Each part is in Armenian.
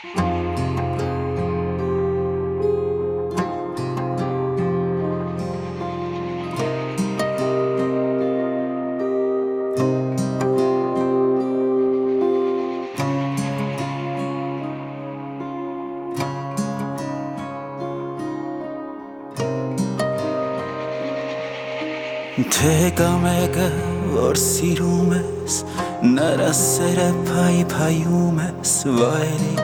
Թե կա մեկը, որ սիրում ես, նրա սերը փայփայում ես վայրի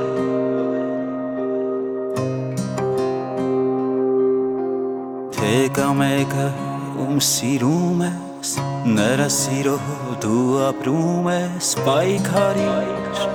Թե կա մեկը, ում սիրում ես, նրա սիրո դու ապրում ես պայքարիր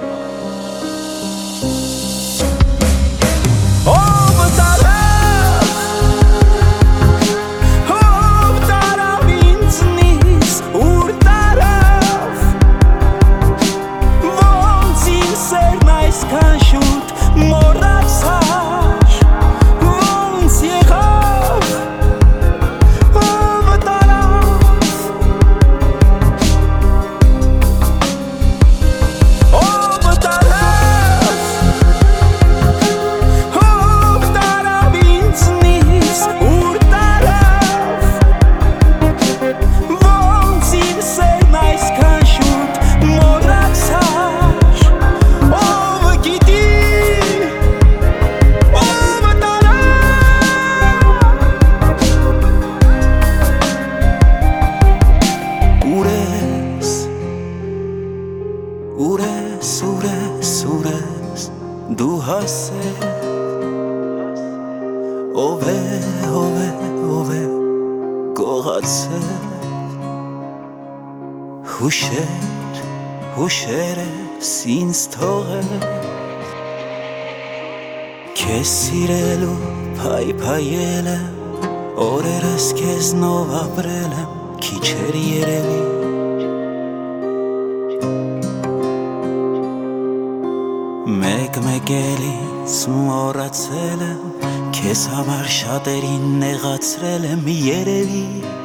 Ուրես, դու հասեր Ով է գողացել Հուշեր ես ինձ թողել Քեզ սիրելու փայփայել եմ Օրերս քեզնով ապրել եմ Քիչ էր երևի Մեկ էլ ինձ մոռացել եմ Քեզ համար շատերին նեղացրել եմ երևի